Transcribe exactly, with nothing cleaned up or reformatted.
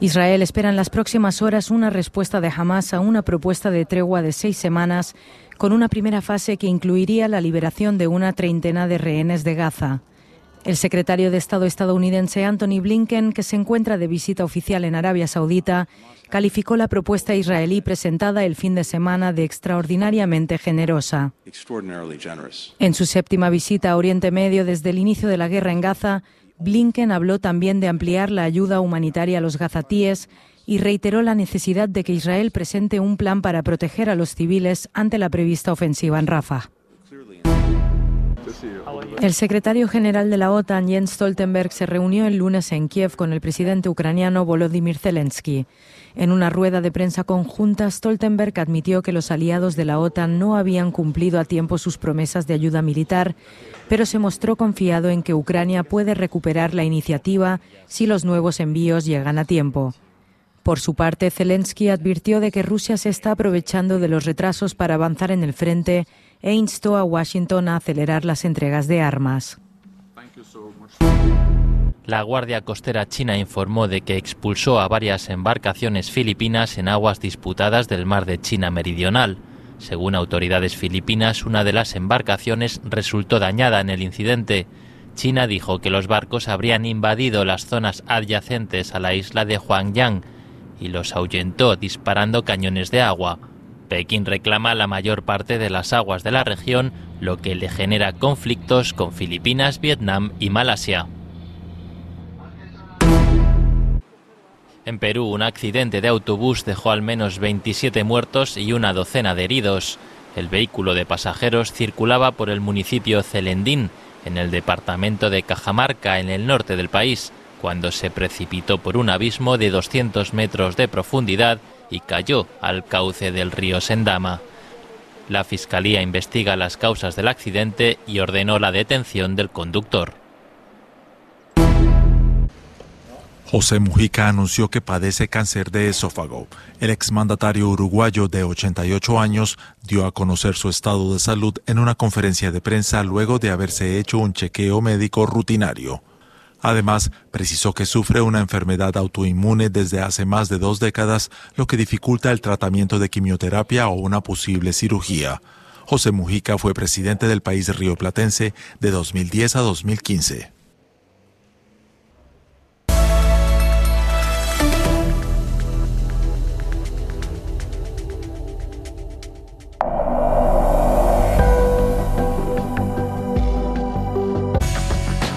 Israel espera en las próximas horas una respuesta de Hamás a una propuesta de tregua de seis semanas, con una primera fase que incluiría la liberación de una treintena de rehenes de Gaza. El secretario de Estado estadounidense Antony Blinken, que se encuentra de visita oficial en Arabia Saudita, calificó la propuesta israelí presentada el fin de semana de extraordinariamente generosa. En su séptima visita a Oriente Medio desde el inicio de la guerra en Gaza, Blinken habló también de ampliar la ayuda humanitaria a los gazatíes y reiteró la necesidad de que Israel presente un plan para proteger a los civiles ante la prevista ofensiva en Rafah. El secretario general de la OTAN, Jens Stoltenberg, se reunió el lunes en Kiev con el presidente ucraniano Volodymyr Zelensky. En una rueda de prensa conjunta, Stoltenberg admitió que los aliados de la OTAN no habían cumplido a tiempo sus promesas de ayuda militar, pero se mostró confiado en que Ucrania puede recuperar la iniciativa si los nuevos envíos llegan a tiempo. Por su parte, Zelensky advirtió de que Rusia se está aprovechando de los retrasos para avanzar en el frente e instó a Washington a acelerar las entregas de armas. La Guardia Costera china informó de que expulsó a varias embarcaciones filipinas en aguas disputadas del mar de China Meridional. Según autoridades filipinas, una de las embarcaciones resultó dañada en el incidente. China dijo que los barcos habrían invadido las zonas adyacentes a la isla de Huangyang y los ahuyentó disparando cañones de agua. Pekín reclama la mayor parte de las aguas de la región, lo que le genera conflictos con Filipinas, Vietnam y Malasia. En Perú, un accidente de autobús dejó al menos veintisiete muertos y una docena de heridos. El vehículo de pasajeros circulaba por el municipio Celendín, en el departamento de Cajamarca, en el norte del país, cuando se precipitó por un abismo de doscientos metros de profundidad y cayó al cauce del río Sendama. La Fiscalía investiga las causas del accidente y ordenó la detención del conductor. José Mujica anunció que padece cáncer de esófago. El exmandatario uruguayo de ochenta y ocho años dio a conocer su estado de salud en una conferencia de prensa luego de haberse hecho un chequeo médico rutinario. Además, precisó que sufre una enfermedad autoinmune desde hace más de dos décadas, lo que dificulta el tratamiento de quimioterapia o una posible cirugía. José Mujica fue presidente del país rioplatense de dos mil diez a dos mil quince.